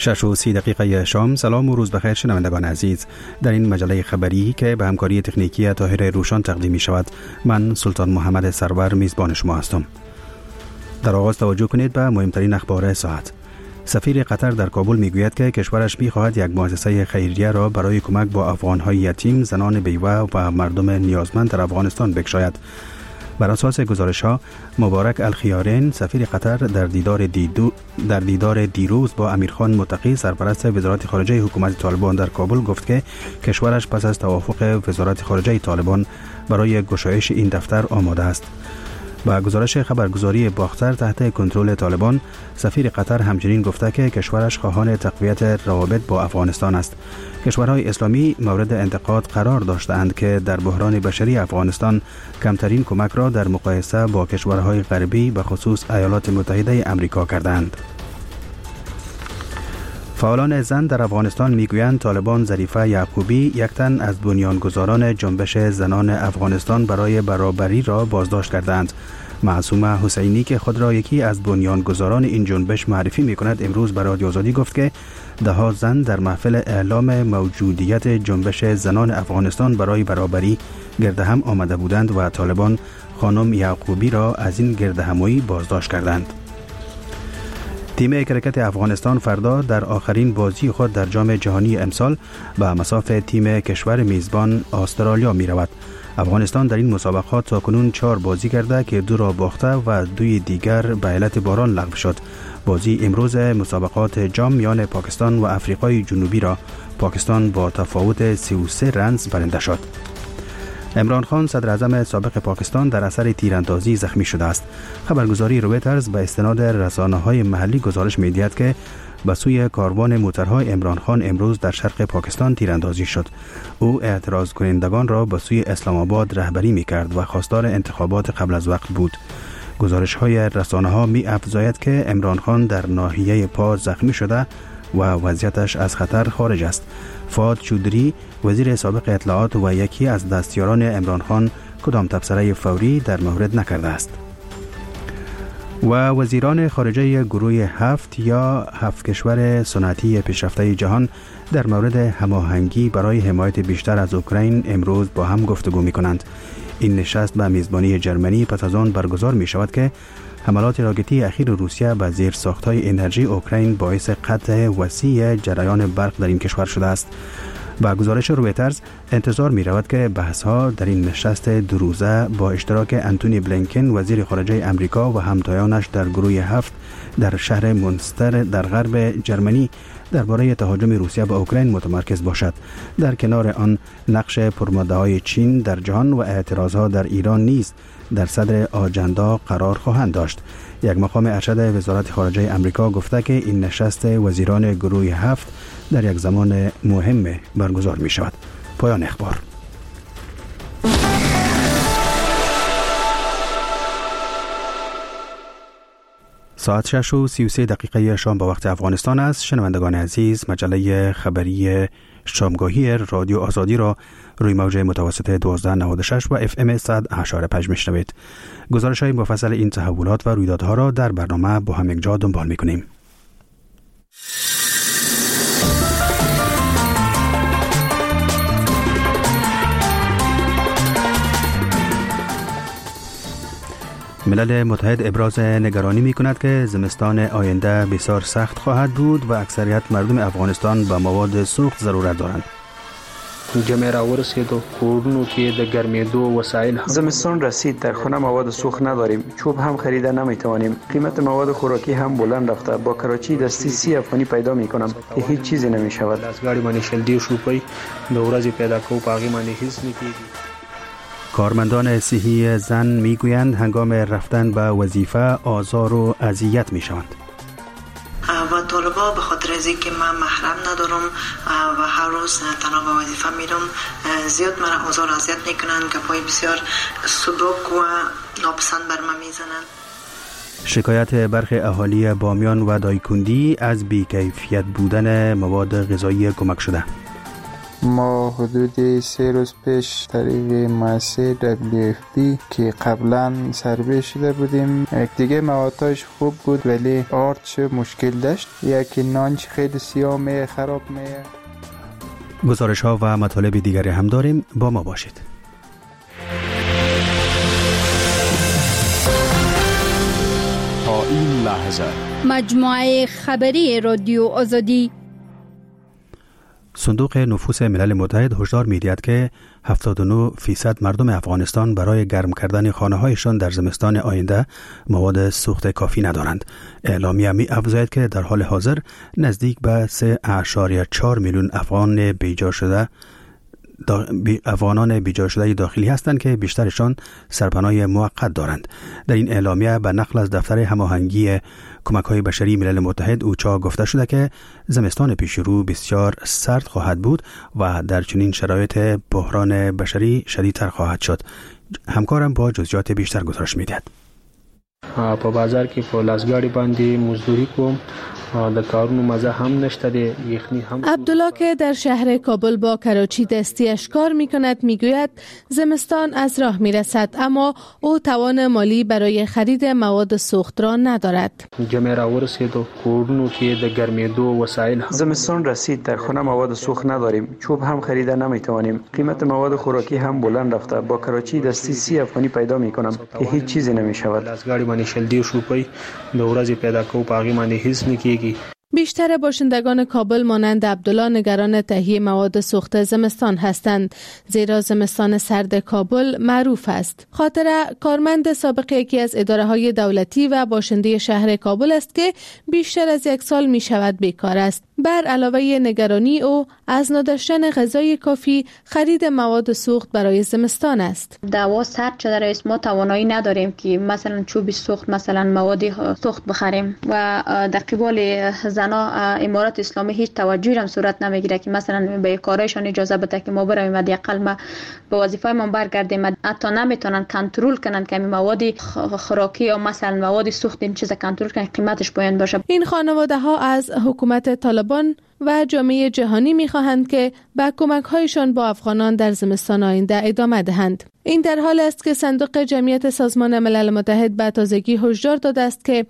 6:30 شام. سلام و روز بخیر شنوندگان عزیز. در این مجله خبری که به همکاری تکنیکی طاهر روشان تقدیم می شود، من سلطان محمد سرور میزبان شما هستم. در آغاز توجه کنید به مهمترین اخبار ساعت. سفیر قطر در کابل میگوید که کشورش می‌خواهد یک مؤسسه خیریه را برای کمک با افغان‌های یتیم، زنان بیوه و مردم نیازمند در افغانستان بگشاید. بر اساس گزارش‌ها، مبارک الخیارین سفیر قطر در دیدار دیروز با امیرخان متقی سرپرست وزارت خارجه حکومت طالبان در کابل گفت که کشورش پس از توافق وزارت خارجه طالبان برای گشایش این دفتر آماده است. با گزارش خبرگزاری باختر تحت کنترل طالبان، سفیر قطر همچنین گفته که کشورش خواهان تقویت روابط با افغانستان است. کشورهای اسلامی مورد انتقاد قرار داشتند که در بحران بشری افغانستان کمترین کمک را در مقایسه با کشورهای غربی به خصوص ایالات متحده آمریکا کردند. فعالان زن در افغانستان میگویند طالبان ظریفه یعقوبی، یک تن از بنیانگذاران جنبش زنان افغانستان برای برابری را بازداشت کردند. معصومه حسینی که خود را یکی از بنیانگذاران این جنبش معرفی میکند، امروز به رادیو آزادی گفت که ده‌ها زن در محفل اعلام موجودیت جنبش زنان افغانستان برای برابری گردهم آمده بودند و طالبان خانم یعقوبی را از این گردهمایی بازداشت کردند. تیم کرکت افغانستان فردا در آخرین بازی خود در جام جهانی امسال به مصاف تیم کشور میزبان استرالیا می رود. افغانستان در این مسابقات تاکنون 4 بازی کرده که 2 را باخته و 2 دیگر به علت باران لغو شد. بازی امروز مسابقات جام میان پاکستان و آفریقای جنوبی را پاکستان با تفاوت 33 رنز برنده شد. عمران خان صدر اعظم سابق پاکستان در اثر تیراندازی زخمی شده است. خبرگزاری رویترز به استناد رسانه‌های محلی گزارش می‌دهد که به سوی کاروان موترهای عمران خان امروز در شرق پاکستان تیراندازی شد. او اعتراض کنندگان را به سوی اسلام آباد رهبری می‌کرد و خواستار انتخابات قبل از وقت بود. گزارش‌های رسانه‌ها می‌افزاید که عمران خان در ناحیه پا زخمی شده و وضعیتش از خطر خارج است. فؤاد چودری وزیر سابق اطلاعات و یکی از دستیاران عمران خان کدام تبصره فوری در مورد نکرده است. و وزیران خارجه گروه 7 یا 7 کشور صنعتی پیشرفته جهان در مورد هماهنگی برای حمایت بیشتر از اوکراین امروز با هم گفتگو می کنند. این نشست به میزبانی جرمنی پس از آن برگزار می شود که حملات راکتی اخیر روسیه به زیرساخت‌های انرژی اوکراین باعث قطع وسیع جریان برق در این کشور شده است. با گزارش رویترز انتظار می رود که بحث‌ها در این نشست 2 روزه با اشتراک انتونی بلینکن وزیر خارجه امریکا و همتایانش در گروه 7 در شهر مونستر در غرب جرمنی درباره تهاجم روسیه به اوکراین متمرکز باشد. در کنار آن نقش پرمدعای چین در جهان و اعتراضها در ایران نیز در صدر آجندا قرار خواهند داشت. یک مقام ارشد وزارت خارجه امریکا گفته که این نشست وزیران گروه 7 در یک زمان مهم برگزار می شود. پایان اخبار. ساعت 6:33 شام به وقت افغانستان است. شنوندگان عزیز، مجله خبری شامگاهی رادیو آزادی را روی موج متوسط 1296 و FM 100.5 میشنوید. گزارش‌های مفصل این تحولات و رویدادها را در برنامه با هم یکجا دنبال می‌کنیم. ملل متحد ابراز نگرانی می کند که زمستان آینده بسیار سخت خواهد بود و اکثریت مردم افغانستان به مواد سوخت ضرورت دارند. جمعه را ورسید و کورونو که در گرمیدو وسایل زمستان رسید، در خانه مواد سوخت نداریم، چوب هم خریده نمیتوانیم، قیمت مواد خوراکی هم بلند رفته. با کراچی دستی 30 افغانی پیدا میکنم که هیچ چیزی نمیشود. از گاڑی باندې شل 2 روپۍ د ورځې پیدا کو پاغي باندې هیڅ نکېږي. کارمندان صحی زن میگویند هنگام رفتن به وظیفه آزار و اذیت میشوند. و طالبا به خاطر از اینکه من محرم ندارم و هر روز تنها به وظیفه میرم، زیاد مرا آزار و اذیت میکنند، گپای بسیار سبک و ناپسند بر من میزنند. شکایت برخی اهالی بامیان و دایکندی از بیکیفیت بودن مواد غذایی کمک شده. ما حدود 3 روز پیش طریق مؤسسه WFP که قبلا سربه شده بودیم، دیگه موادش خوب بود ولی آردش مشکل داشت. یکی نانچ خیلی سیاه می خراب می. گزارش ها و مطالب دیگری هم داریم، با ما باشید. تا این لحظه مجموعه خبری رادیو آزادی. صندوق نفوس ملل متحد هشدار می‌دهد که 79% مردم افغانستان برای گرم کردن خانه‌هایشان در زمستان آینده مواد سوخت کافی ندارند. اعلامیه می‌افزاید که در حال حاضر نزدیک به 3.4 میلیون افغانان بیجا شده داخلی هستند که بیشترشان سرپناه موقت دارند. در این اعلامیه به نقل از دفتر هماهنگی کمک‌های بشری ملل متحد اوچا گفته شده که زمستان پیشرو بسیار سرد خواهد بود و در چنین شرایط بحران بشری شدیدتر خواهد شد. همکارم با جزئیات بیشتر گزارش می‌دهد. په بازار کې په لاسګاډي باندې مزدوري کوم، د کارونو مزه هم نشته، د یخنی هم. عبدالله که در شهر کابل با کراچی دستیش کار می‌کند میگوید زمستان از راه میرسد اما او توان مالی برای خرید مواد سوخت را ندارد. جمع را ورسیدو کورونو کې د ګرمېدو وسایل. زمستان رسید، در خانه مواد سوخت نداریم، چوب هم خریده نمیتوانیم، قیمت مواد خوراکی هم بلند رفته، با کراچی دستی 30 افغانی پیدا میکنم که هیچ چیزی نمیشود. لاسګاډي باندې شل 200 روپۍ د ورځې پیدا کوو، په هغې باندې هیڅ نه کېږي. بیشتر باشندگان کابل مانند عبدالله نگران تهیه مواد سوخت زمستان هستند، زیرا زمستان سرد کابل معروف است. خاطر کارمند سابق یکی از اداره‌های دولتی و باشنده شهر کابل است که بیشتر از 1 سال می شود بیکار است. بر علاوه نگرانی او از نداشتن غذای کافی، خرید مواد سوخت برای زمستان است. دوا سرد شده رئیس، ما توانایی نداریم که مثلا چوب سوخت، مثلا مواد سوخت بخریم و در قبال زنا امارات اسلامی هیچ توجهی هم صورت نمیگیره که مثلا به کارایشان اجازه بده که ما برویم حداقل ما به وظیفه ما برگردیم. حتی نمیتونن کنترل کنن که مواد خوراکی یا مثلا مواد سوخت این چیزا کنترل کنن، قیمتش پایین باشه. این خانواده ها از حکومت طالبان و جامعه جهانی می‌خواهند که به کمک‌هایشان با افغانان در زمستان آینده ادامه دهند. این در حال است که صندوق جمعیت سازمان ملل متحد به تازگی هشدار داده است که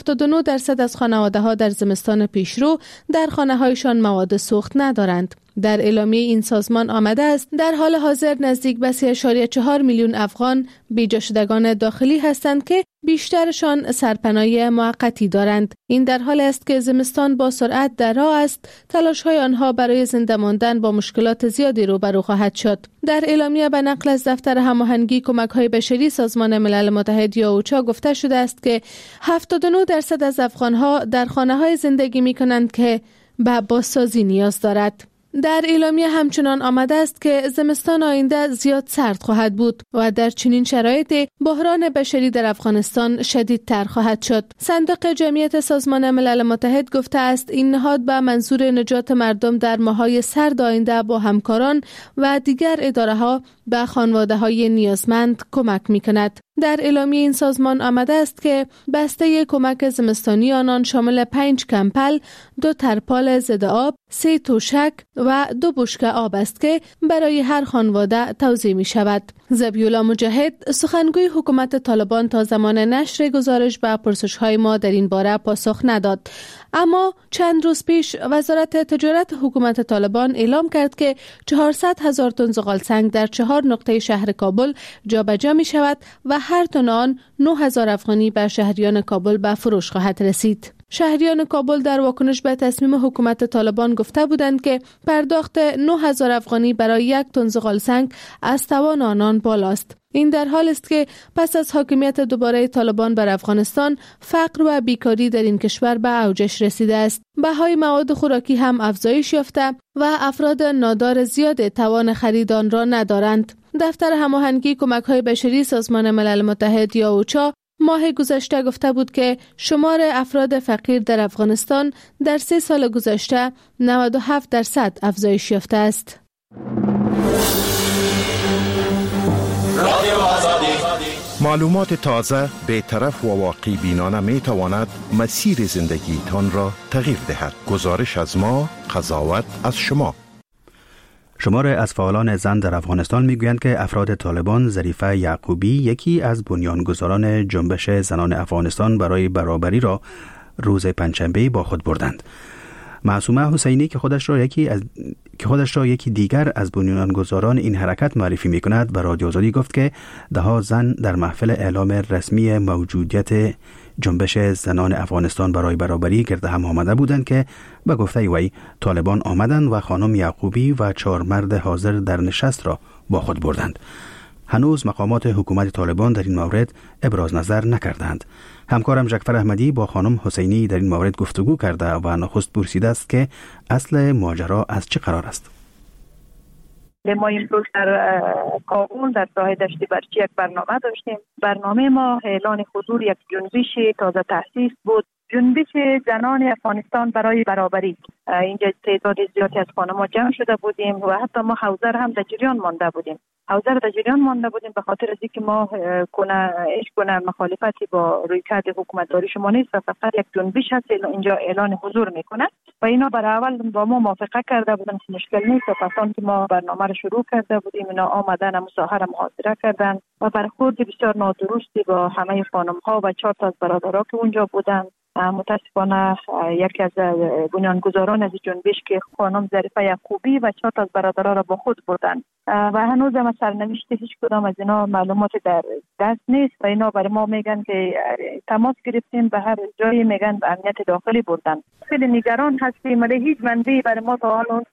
79% از خانواده‌ها در زمستان پیشرو در خانه‌هایشان مواد سوخت ندارند. در اعلامیه این سازمان آمده است در حال حاضر نزدیک به 3.4 میلیون افغان بیجا شدگان داخلی هستند که بیشترشان سرپناه موقتی دارند. این در حال است که زمستان با سرعت در راه است، تلاش‌های آنها برای زنده ماندن با مشکلات زیادی روبرو خواهد شد. در اعلامیه به نقل از دفتر هماهنگی کمک‌های بشری سازمان ملل متحد یا اوچا گفته شده است که 79% از افغان‌ها در خانه‌های زندگی می‌کنند که به بازسازی نیاز دارد. در اعلامیه همچنان آمده است که زمستان آینده زیاد سرد خواهد بود و در چنین شرایطی بحران بشری در افغانستان شدیدتر خواهد شد. صندوق جمعیت سازمان ملل متحد گفته است این نهاد به منظور نجات مردم در ماه‌های سرد آینده با همکاران و دیگر اداره‌ها به خانواده‌های نیازمند کمک می‌کند. در اعلامیه این سازمان آمده است که بسته کمک زمستانی آنان شامل 5 کمپل، 2 ترپال ضد آب، 3 توشک و 2 بشکه آب است که برای هر خانواده توزیع می شود. ذبیح‌الله مجاهد، سخنگوی حکومت طالبان، تا زمان نشر گزارش به پرسش‌های ما در این باره پاسخ نداد. اما چند روز پیش وزارت تجارت حکومت طالبان اعلام کرد که 400,000 تن زغال سنگ در 4 نقطه شهر کابل جابجا می شود و هر تن آن 9,000 افغانی به شهریان کابل به فروش خواهد رسید. شهریان کابل در واکنش به تصمیم حکومت طالبان گفته بودند که پرداخت 9,000 افغانی برای 1 تن زغال سنگ از توان آنان بالاست. این در حال است که پس از حاکمیت دوباره طالبان بر افغانستان، فقر و بیکاری در این کشور به اوجش رسیده است. بهای مواد خوراکی هم افزایش یافته و افراد نادار زیاد توان خرید آن را ندارند. دفتر هماهنگی کمک‌های بشری سازمان ملل متحد یا اوچا ماه گذشته گفته بود که شمار افراد فقیر در افغانستان در 3 سال گذشته 97% افزایش یافته است. معلومات تازه، بی‌طرف و واقع بینانه می تواند مسیر زندگیتان را تغییر دهد. گزارش از ما، قضاوت از شما. شمار از فعالان زن در افغانستان میگویند که افراد طالبان ظریفه یعقوبی یکی از بنیانگذاران جنبش زنان افغانستان برای برابری را روز پنجشنبه با خود بردند. معصومه حسینی که خودش را یکی دیگر از بنیانگذاران این حرکت معرفی می‌کند به رادیو آزادی گفت که ده‌ها زن در محفل اعلام رسمی موجودیت جنبش زنان افغانستان برای برابری گرد هم آمده بودند که به گفته وی طالبان آمدند و خانم یعقوبی و 4 مرد حاضر در نشست را با خود بردند. هنوز مقامات حکومت طالبان در این مورد ابراز نظر نکردند. همکارم جعفر احمدی با خانم حسینی در این مورد گفتگو کرده و نخست پرسیده است که اصل ماجرا از چه قرار است. ما امروز در کابل در ساحل دشت برچی یک برنامه داشتیم. برنامه ما اعلان حضور یک جنبش تازه تأسیس بود، جنبش زنان افغانستان برای برابری. اینجا تعداد زیادی از خانم‌ها جمع شده بودیم و حتی ما حوزه هم در جریان مانده بودیم. به خاطر از اینکه ما کنه مخالفتی با رویکرد حکومتداری شما نیست و فقط یک جنبش هست اینجا اعلان حضور میکنه و اینا برای اول با ما موافقه کرده بودن که مشکل نیست و پسان که ما برنامه رو شروع کرده بودیم اینا آمدن مصاحبه محاضره کردن و برخورد بسیار نادرستی با همه خانم‌ها و 4 تا از برادرها که اونجا بودن. متاسفانه یکی از بنیانگذاران از جنبش که خانم ظریفه یعقوبی و 4 تا از برادرها را با خود بردن و هنوز هم سرنوشت هیچ کدام از اینا معلومات در دست نیست و اینا برای ما میگن که تماس گرفتیم به هر جایی میگن به امنیت داخلی بردن. خیلی نگران هستیم ولی هیچ منبعی برای ما تا حال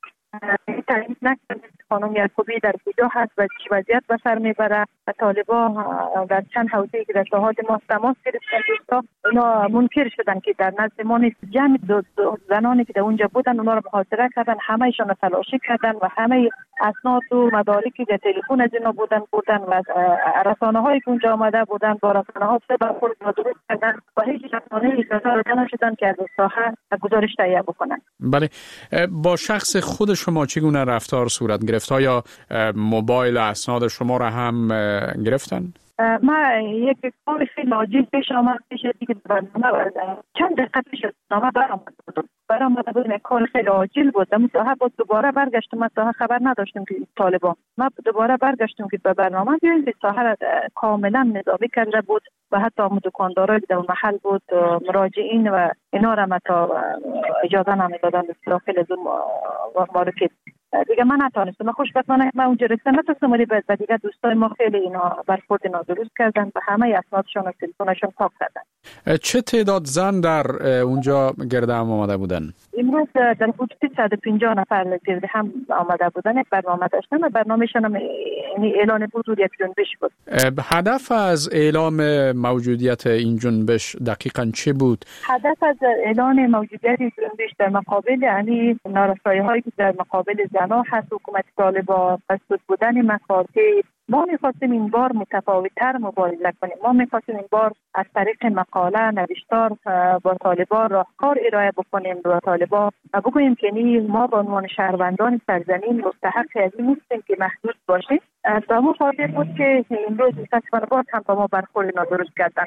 تعیین نکرده خانم یعقوبی در کجا هست و چه وضعیت به سر میبره و طالبان در چند حوزه‌ای که در ساحات ما تماس گرفتن دوستا اینا منکر شدن که در نزد ما نیست. جمع زنانی که در اونجا بودن اونا رو محاصره کردن، همه‌شون رو تلاشی کردن و همه اسناد و مدارکی که تلفن از اینا بودن و رسانه‌هایی که اونجا آمده بودن با رسانه‌ها برخورد درست کردن و هیچ رسانه‌ای اجازه نشدن که از ساحه گزارش تهیه بکنن. بله، با شخص خود شما چگونه رفتار صورت گرفت؟ یا موبایل اسناد شما را هم گرفتن؟ ما یک کار خیلی عاجل پیش آمد پیش دیگه برنامه چند دقیقه پیش نامه برآمده بود یک کار خیلی عاجل بود. مصاحبه بود دوباره برگشتم، ما خبر نداشتیم که طالبان ما دوباره برگشتیم که به برنامه بیایم که ساحه کاملا نظامی کرده بود و حتی دکاندارایی که در محل بود مراجعین و اینا را متا اجازه نمیدادن داخل از اون مارکت. دیگه من نتونستم، خوشبختانه من اونجا رسیدم نتونستم ولی بعد دیگه دوستای ما خیلی اینا برخورد نادرست کردن و همه اسنادشون و تلفنشون پاک کردن. چه تعداد زن در اونجا گرد هم آمده بودن؟ امروز در حدود 150 نفر گرد هم آمده بودن. یک برنامه داشتن و برنامه‌شون هم اعلان حضور یک جنبش بود. هدف از اعلام موجودیت این جنبش دقیقاً چه بود؟ هدف از اعلان موجودیت جنبش در مقابل یعنی نارسایی‌هایی که در مقابل زنان هست حکومت طالبان، مسدود بودن مکاتب. ما می‌خواستیم این بار متفاوت‌تر مبارزه کنیم. ما می‌خواستیم این بار از طریق مقاله نوشتار با طالبان راهکار ارائه بکنیم با طالبان و بگوییم که ما به عنوان شهروندان سرزمین مستحق از این نیستیم که محدود باشیم. تا ما خاطر بود که امروز متأسفانه باز هم با ما برخورد نادرست کردن.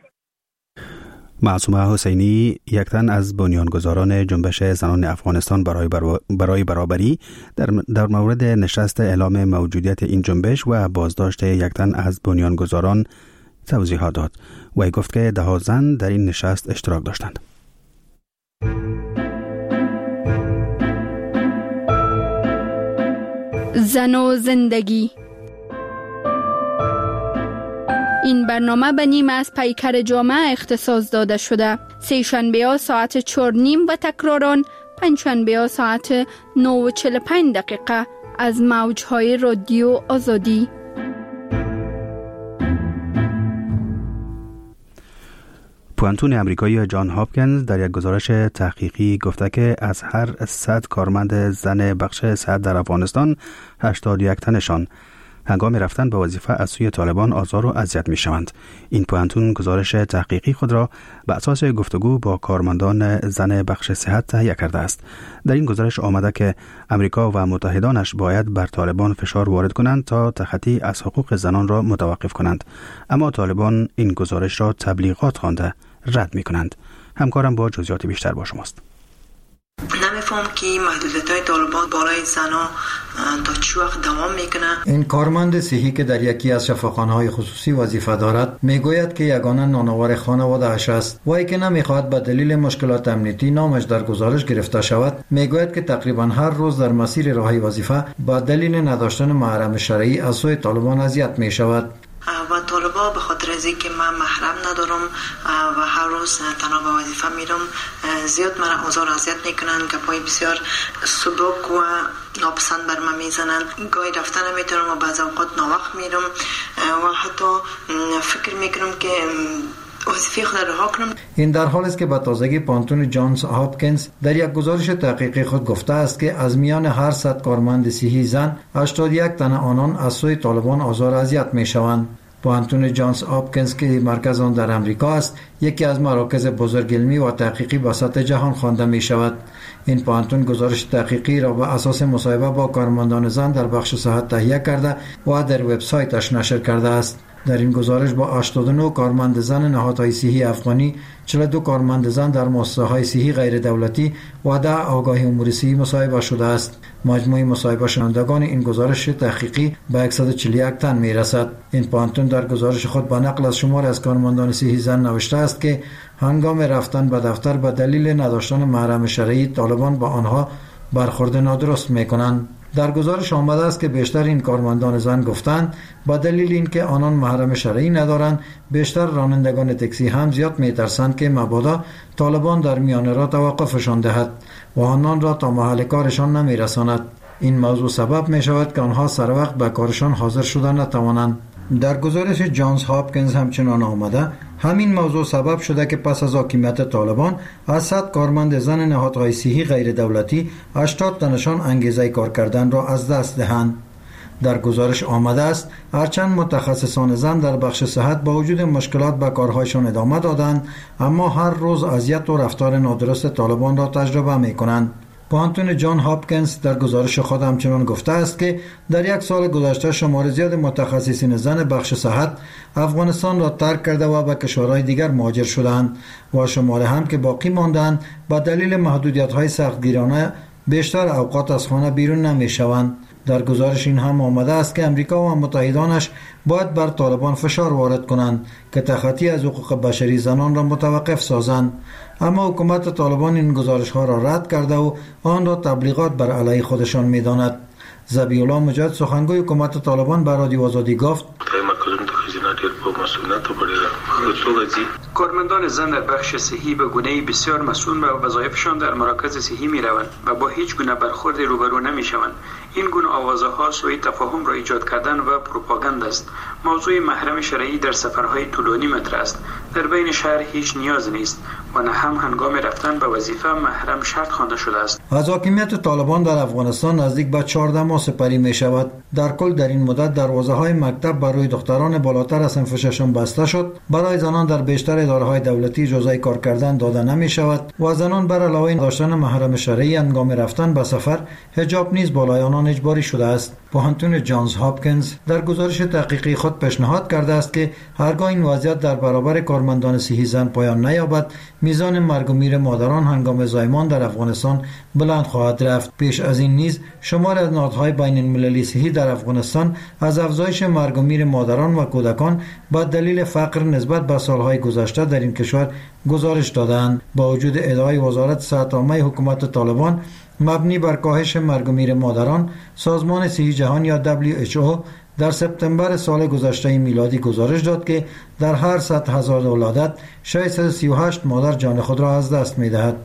معصومه حسینی، یک تن از بنیانگذاران جنبش زنان افغانستان برای برابری، در مورد نشست اعلام موجودیت این جنبش و بازداشت یک تن از بنیانگذاران توضیحات داد. وی گفت که 10 زن در این نشست اشتراک داشتند. زن و زندگی. این برنامه به نیم از پیکر جامعه اختصاص داده شده. سه‌شنبه‌ها ساعت 4:30 و تکراران پنجشنبه‌ها ساعت 9:45 از موج‌های رادیو آزادی. پوانتون امریکایی جان هاپکینز در یک گزارش تحقیقی گفته که از هر 100 کارمند زن بخش صحت در افغانستان 81 تنشان هنگام رفتن به وظیفه از سوی طالبان آزار و اذیت می شوند. این پوانتون گزارش تحقیقی خود را به اساس گفتگو با کارمندان زن بخش صحت تهیه کرده است. در این گزارش آمده که امریکا و متحدانش باید بر طالبان فشار وارد کنند تا تخطی از حقوق زنان را متوقف کنند، اما طالبان این گزارش را تبلیغات خوانده رد می کنند. همکارم با جزئیات بیشتر با شماست. نمیفهم که محدودیت‌های طالبان بالای زنا تا چه وقت دوام میکنه. این کارمند صحی که در یکی از شفاخانه‌های خصوصی وظیفه دارد میگوید که یگانه نانآور خانواده اش است. وی که نمیخواهد به دلیل مشکلات امنیتی نامش در گزارش گرفته شود، میگوید که تقریبا هر روز در مسیر راهی وظیفه با دلیل نداشتن محرم شرعی از سوی طالبان اذیت می شود. و طالبا به خاطر از اینکه من محرم ندارم و هر روز تنها به وظیفه میرم زیاد مرا آزار اذیت میکنن، گپای بسیار سبک و ناپسند بر من میزنن. گاهی رفتن نمیتونم و بعض اوقات ناوقت میرم و حتی فکر میکنم که وظیفه خود رها کنم. این در حالی است که به تازگی پانتون جانز هاپکینز در یک گزارش تحقیقی خود گفته است که از میان هر 100 کارمند صحی زن 81 تن آنان از سوی طالبان آزار اذیت میشوند. پانتون جانز هاپکینز که مرکز آن در امریکا است، یکی از مراکز بزرگ علمی و تحقیقی به سطح جهان خوانده می شود. این پانتون گزارش تحقیقی را بر اساس مصاحبه با کارمندان زن در بخش صحت تهیه کرده و در وبسایتش نشر کرده است. در این گزارش با 89 کارمند زن نهادهای صحی افغانی، 42 کارمند زن در مؤسسه‌های صحی غیر دولتی و 10 آگاهی امور صحی مصاحبه شده است. مجموع مصاحبه شوندگان این گزارش تحقیقی به 141 تن میرسد. این پانتون در گزارش خود با نقل از شمار از کارمندان صحی زن نوشته است که هنگام رفتن به دفتر به دلیل نداشتن محرم شرعی طالبان با آنها برخورد نادرست میکنند. در گزارش آمده است که بیشتر این کارمندان زن گفتند با دلیل اینکه آنان محرم شرعی ندارند، بیشتر رانندگان تاکسی هم زیاد میترسند که مبادا طالبان در میانه را توقفشان دهد و آنان را تا محل کارشان نمیرساند. این موضوع سبب می شود که آنها سر وقت به کارشان حاضر شدن نتوانند. در گزارش جانز هاپکینز همچنان آمده همین موضوع سبب شده که پس از حاکمیت طالبان از 100 کارمند زن نهادهای صحی غیر دولتی 80 تنشان انگیزه کار کردن را از دست دهند. در گزارش آمده است هرچند متخصصان زن در بخش صحت با وجود مشکلات به کارهایشان ادامه دادند، اما هر روز اذیت و رفتار نادرست طالبان را تجربه می کنند. پانتون جان هاپکینز در گزارش خود همچنان گفته است که در یک سال گذشته شمار زیاد متخصصین زن بخش صحت افغانستان را ترک کرده و به کشورهای دیگر مهاجر شدند و شمار هم که باقی ماندند به دلیل محدودیت‌های سختگیرانه بیشتر اوقات از خانه بیرون نمی شوند. در گزارش این هم آمده است که امریکا و متحدانش باید بر طالبان فشار وارد کنند که تخطی از حقوق بشری زنان را متوقف سازند، اما حکومت طالبان این گزارش ها را رد کرده و آن را تبلیغات بر علیه خودشان می‌داند. ذبیح الله مجاهد سخنگوی حکومت طالبان به رادیو آزادی گفت کارمندان زن در بخش صحی به گونه‌ای بسیار مسئول و وظایفشان در مراکز صحی می‌روند و با هیچ گونه برخورد روبرو نمی‌شوند. این گونه آوازها سوء تفاهم را ایجاد کردن و پروپاگاند است. موضوع محرم شرعی در سفرهای طولانی مطرح است. در بین شهر هیچ نیاز نیست و نه هم هنگام رفتن به وظیفه محرم شرط خوانده شده است. از حاکمیت طالبان در افغانستان نزدیک به 14 ماه سپری می شود. در کل در این مدت دروازه‌های مکتب برای دختران بالاتر از صنف ششم بسته شد. برای زنان در بیشتر اداره‌های دولتی اجازه کار کردن داده نمی شود و زنان بر علاوه داشتن محرم شرعی هنگام رفتن به سفر حجاب نیز بالای آنان اجباری شده است. پانتون جانز هاپکینز در گزارش تحقیقی خود پیشنهاد کرده است که هرگاه این وضعیت در برابر کارمندان صحی زن پایان نیابد، میزان مرگ و میر مادران هنگام زایمان در افغانستان بلند خواهد رفت. پیش از این نیز شمار از نهادهای بین المللی صحی در افغانستان از افزایش مرگ و میر مادران و کودکان با دلیل فقر نسبت به سالهای گذشته در این کشور گزارش دادند. با وجود ادعای وزارت صحت عامه حکومت طالبان مبنی بر کاهش مرگ و میر مادران، سازمان صحی جهان یا WHO در سپتامبر سال گذشته میلادی گزارش داد که در هر 100,000 ولادت 638 مادر جان خود را از دست می‌دهد.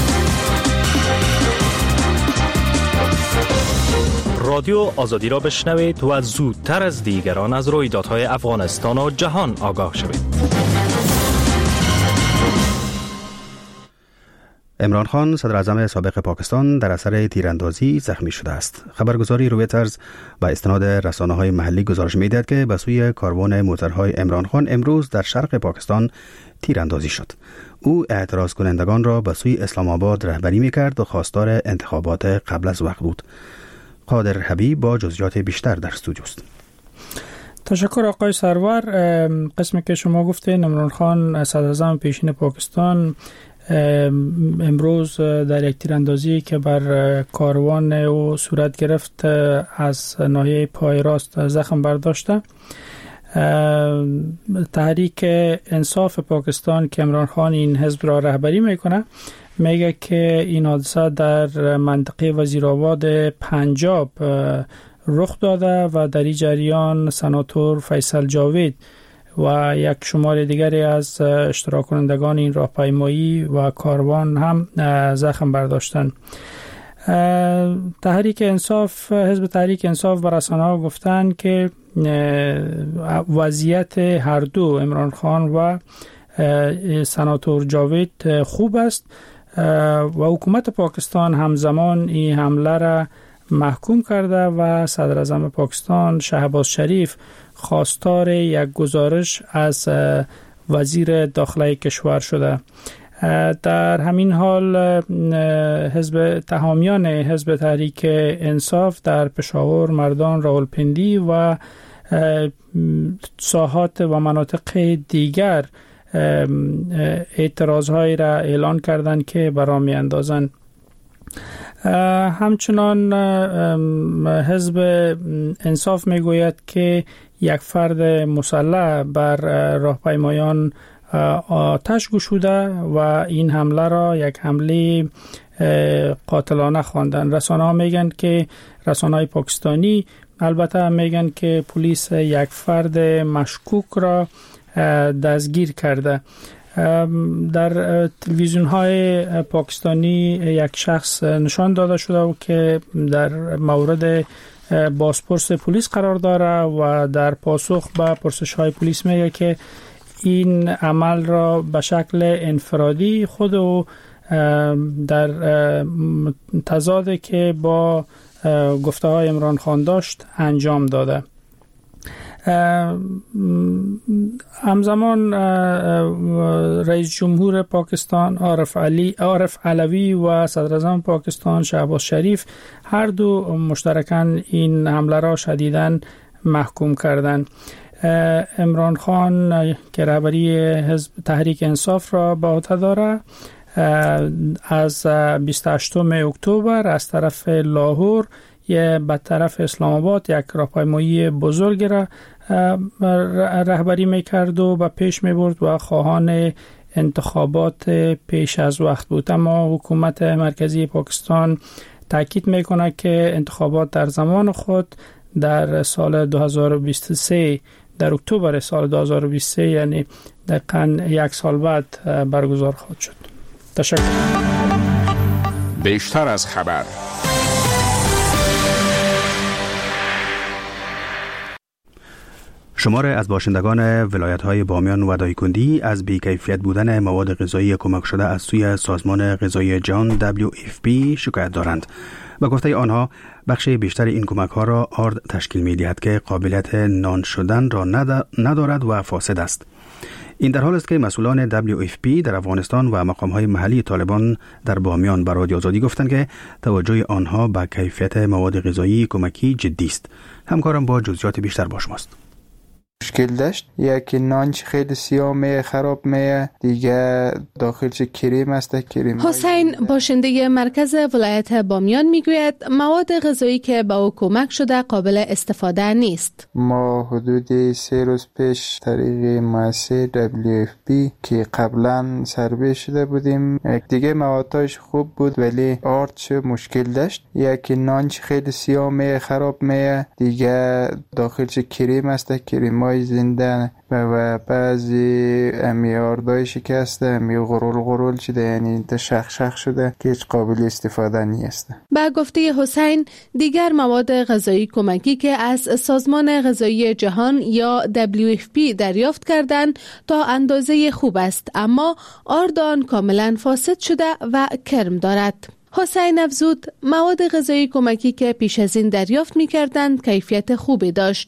رادیو آزادی را بشنوید و زودتر از دیگران از رویدادهای افغانستان و جهان آگاه شوید. عمران خان صدر اعظم سابق پاکستان در اثر تیراندازی زخمی شده است. خبرگزاری رویترز با استناد رسانه‌های محلی گزارش می‌دهد که به سوی کاروان موترهای عمران خان امروز در شرق پاکستان تیراندازی شد. او اعتراض کنندگان را به سوی اسلام آباد رهبری می‌کرد و خواستار انتخابات قبل از وقت بود. قادر حبیب با جزئیات بیشتر در استودیوست. تشکر آقای سرور. قسمی که شما گفتین عمران خان صدر اعظم پیشین پاکستان امروز در یک تیراندازی که بر کاروان او صورت گرفت از ناحیه پای راست زخم برداشته. تحریک انصاف پاکستان که عمران خان این حزب را رهبری میکنه میگه که این حادثه در منطقه وزیرآباد پنجاب رخ داده و در این جریان سناتور فیصل جاوید و یک شمار دیگری از اشتراک کنندگان این راهپیمایی و کاروان هم زخم برداشتند. تحریک انصاف، حزب تحریک انصاف و رسانه‌ها گفتند که وضعیت هر دو عمران خان و سناتور جاوید خوب است و حکومت پاکستان همزمان این حمله را محکوم کرده و صدر اعظم پاکستان شهباز شریف خواستار یک گزارش از وزیر داخله کشور شده. در همین حال حزب تحامیان حزب تحریک انصاف در پشاور، مردان، راولپندی و ساحات و مناطق دیگر اعتراضهایی را اعلان کردند که برآ می‌اندازند. همچنان حزب انصاف میگوید که یک فرد مسلح بر راهپیمایان آتش گشوده و این حمله را یک حمله قاتلانه خواندند. رسانه‌ها میگن که رسانه‌های پاکستانی البته میگن که پلیس یک فرد مشکوک را دستگیر کرده. در تلویزیون‌های پاکستانی یک شخص نشان داده شده و که در مورد بازپرس پلیس قرار داره و در پاسخ به پرسش‌های پلیس میگه که این عمل را به شکل انفرادی خود و در تضاد که با گفته‌های عمران خان داشت انجام داده. همزمان رئیس جمهور پاکستان عارف علوی و صدر اعظم پاکستان شهباز شریف هر دو مشترکاً این حمله را شدیداً محکوم کردند. عمران خان که رهبری حزب تحریک انصاف را به عهده دارد از 28 اکتبر از طرف لاهور به طرف اسلام آباد یک راهپیمایی بزرگ را رهبری میکرد و به پیش میبرد و خواهان انتخابات پیش از وقت بود. اما حکومت مرکزی پاکستان تاکید میکنه که انتخابات در زمان خود در سال 2023 در اکتبر سال 2023 یعنی دقیقاً یک سال بعد برگزار خواهد شد. تشکر. بیشتر از خبر. شمار از باشندگان ولایت‌های بامیان و دایکنی از بی‌کیفیت بودن مواد غذایی کمک شده از سوی سازمان غذایی جهان WFP شکایت دارند. به گفته آنها بخش بیشتر این کمک‌ها را آرد تشکیل می‌دهد که قابلیت نان شدن را ندارد و فاسد است. این در حال است که مسئولان WFP در افغانستان و مقام‌های محلی طالبان در بامیان به رادیو آزادی گفتند که توجه آنها به کیفیت مواد غذایی کمکی جدی است. همکارم با جزئیات بیشتر با شماست. مشکل داشت. یکی نانچ خیلی سیاه می خراب می، دیگه داخلش کریم است. کریم حسین باشنده مرکز ولایت بامیان میگوید مواد غذایی که به او کمک شده قابل استفاده نیست. ما حدود 3 روز پیش طریق مؤسسه WFP که قبلا سربه شده بودیم، دیگه موادش خوب بود ولی آردش مشکل داشت. یکی نانچ خیلی سیاه می خراب می، دیگه داخلش کریم است. کریم زنده و بعضی امیاردای شکسته، امی غرول شده، یعنی شخ شده که هیچ قابل استفاده نیست. با گفته حسین دیگر مواد غذایی کمکی که از سازمان غذایی جهان یا WFP دریافت کردند تا اندازه خوب است، اما آرد آن کاملا فاسد شده و کرم دارد. حسین افزود مواد غذایی کمکی که پیش از این دریافت می کردند کیفیت خوبی داشت.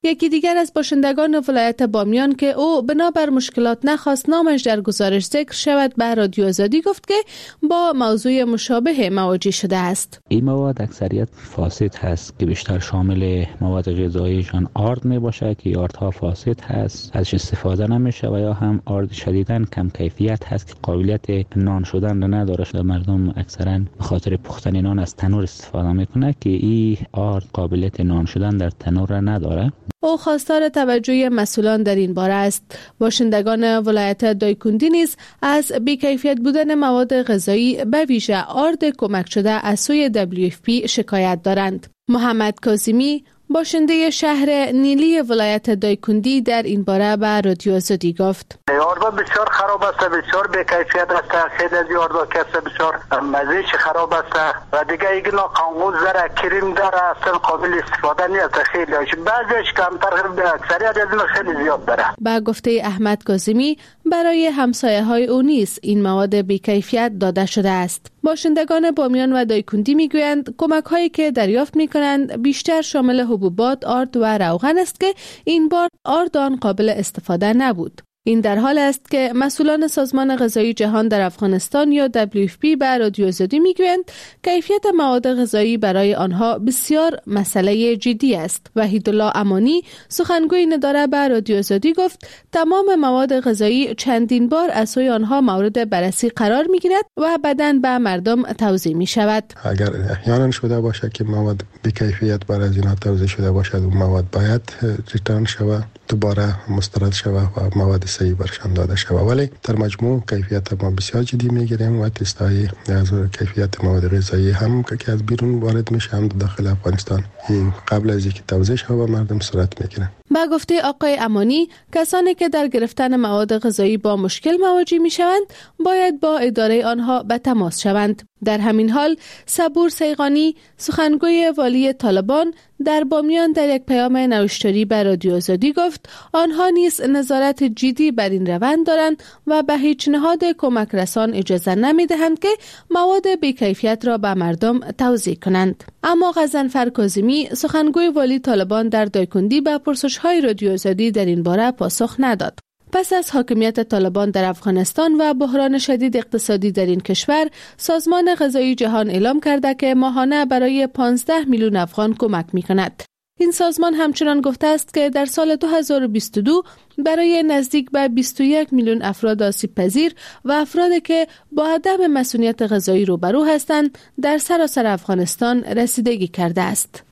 یکی دیگر از باشندگان ولایت بامیان که او بنابر مشکلات نخواست نامش در گزارش ذکر شود به رادیو آزادی گفت که با موضوع مشابه مواجه شده است. این مواد اکثریت فاسد هست که بیشتر شامل مواد غذاییشان آرد می باشه که آردها فاسد هست، ازش استفاده نمیشه و یا هم آرد شدیداً کم کیفیت هست که قابلیت نان شدن را نداره. مردم اکثرا به خاطر پختن نان از تنور استفاده میکنه که این آرد قابلیت نان شدن در تنور را نداره. او خواستار توجه مسئولان در این باره است. باشندگان ولایت دایکندی نیز از بی‌کیفیت بودن مواد غذایی به ویژه آرد کمک شده از سوی WFP شکایت دارند. محمد کاظمی باشنده شهر نیلی ولایت دایکندی در این باره به رادیو آزادی گفت: آردها بسیار خراب است، بسیار بی‌کیفیت است، خیلی از آردها که بسیار مزه‌اش خراب است و دیگه اینا قانقوز داره، کریم داره، اصلا قابل استفاده نیست. خیلیش بعضیش کمتر، اکثریت از اینا خیلی زیاد داره. با گفته احمد کاظمی برای همسایه‌های او نیز این مواد بی‌کیفیت داده شده است. باشندگان بامیان و دایکندی میگویند کمک‌هایی که دریافت می‌کنند بیشتر شامل حبوبات، آرد و روغن است که این بار آرد آن قابل استفاده نبود. این در حال است که مسئولان سازمان غذایی جهان در افغانستان یا WFP به رادیو آزادی میگویند کیفیت مواد غذایی برای آنها بسیار مسئله جدی است. وحیدالله امانی سخنگوی این اداره به رادیو آزادی گفت تمام مواد غذایی چندین بار از سوی آنها مورد بررسی قرار میگیرد و بعداً به مردم توزیع می شود. اگر احیانا شده باشد که مواد بی کیفیت بر از اینها توزیع شده باشد و مواد باید ریترن شود، دوباره مسترد شود و مواد صحیح برشان داده شود. ولی در مجموع کیفیت ما بسیار جدی میگیریم و تست‌های از کیفیت مواد غذایی هم که از بیرون وارد میشه هم داخل افغانستان این قبل از اینکه توزیع شود به مردم صورت میگیره. با گفته آقای امانی کسانی که در گرفتن مواد غذایی با مشکل مواجه میشوند باید با اداره آنها به تماس شوند. در همین حال صبور سیغانی سخنگوی والی طالبان در بامیان در یک پیام نوشتاری به رادیو آزادی گفت آنها نیز نظارت جدی بر این روند دارند و به هیچ نهاد کمک رسان اجازه نمیدهند که مواد بی‌کیفیت را به مردم توزیع کنند. اما غضنفر کاظمی سخنگوی والی طالبان در دایکندی به پرسش‌های رادیو آزادی در این باره پاسخ نداد. پس از حاکمیت طالبان در افغانستان و بحران شدید اقتصادی در این کشور، سازمان غذایی جهان اعلام کرده که ماهانه برای 15 میلیون افغان کمک می‌کند. این سازمان همچنان گفته است که در سال 2022 برای نزدیک به 21 میلیون افراد آسیب پذیر و افرادی که با عدم مسئولیت غذایی روبرو هستند در سراسر افغانستان رسیدگی کرده است.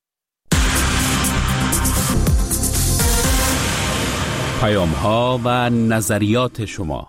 پیام‌ها و نظریات شما.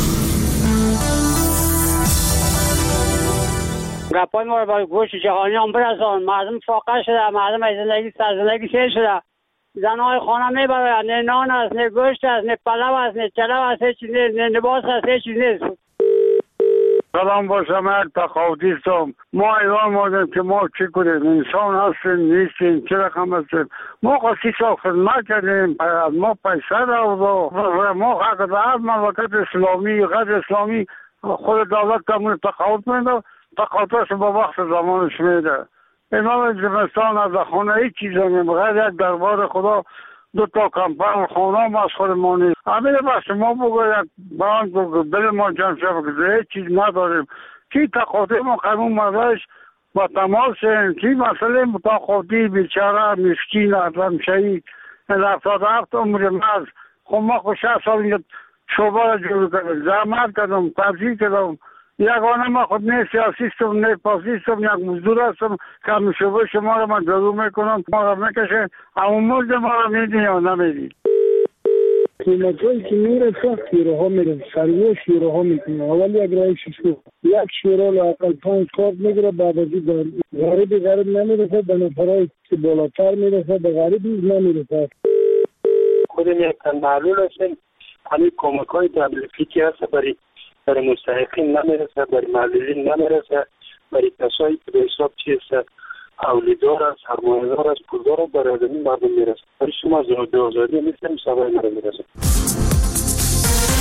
گپای ما رو با گوش جهانیان برسان. مردم فاقه شده، مردم از زندگی سیر شده. زنهای خانه میبرند، نه نان است، نه گوشت است، نه پلو است، نه چلو است، نه لباس است، هیچ چیز نیست. سلام با شما تقاضی هستم. ما ایران مادیم که ما چی کنیم؟ انسان هستیم نیستیم، چه رقم هستیم؟ ما خواهی سال خدمت کردیم، ما پیسه رو ما حق در مملکت اسلامی غیر اسلامی خود دولت کمون تقاضی میده، تقاضیش با وقت زمانش میده. امام زمستان از خانه هیچ چیز نمیم غیر یک دربار خدا دو تا کمپر خانه ما از خود ما نیست. همین بس ما بگوید بران بل ما جمع شد هیچ چیز نداریم. کی تقاضی ما قانون مدرش با تماس کی مسئله متقاضی بیچاره مسکین ادم شهید 77 عمر مرز خب ما خود 60 سال اینجا شعبه را جور کردم، زحمت کردم، تبذیر کردم. یگانه ما خود نه سیاسیستم نه پاسیستم، یک مزدور هستم که همین شعبه شما را من جلو میکنم، ما را میکشن، اما مزد ما را میدین یا نمیدین. قیمت‌هایی که میرسه شیرها میرسه، سروی شیرها میکنه. اول یک رای شیشو یک شیره لااقل 5 کارت میگیره، بعد از این غریب نمیرسه، به نفرهای که بالاتر میرسه، به غریب نمیرسه. خودم یک معلول هستیم، همین کمک های دبلیفی که هست برای مستحقین نمیرسه، برای معلولین نمیرسه، برای کسایی که به حساب چیست اولیدار است، سرمایه‌دار است، پولدار است، برای آدمی مردم میرسه. برای شما آزادی نیستیم، سوای مرا میرسه.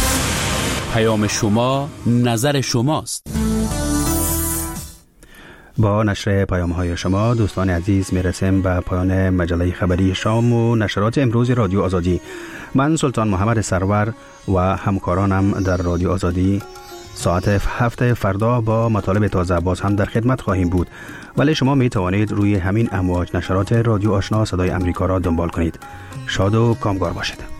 پیام شما، نظر شماست. با نشر پیام‌های شما دوستان عزیز میرسیم به پایان مجله خبری شام و نشرات امروز رادیو آزادی. من سلطان محمد سرور و همکارانم در رادیو آزادی ساعت 7 فردا با مطالب تازه باز هم در خدمت خواهیم بود، ولی شما می توانید روی همین امواج نشرات رادیو آشنا صدای امریکا را دنبال کنید. شاد و کامگار باشید.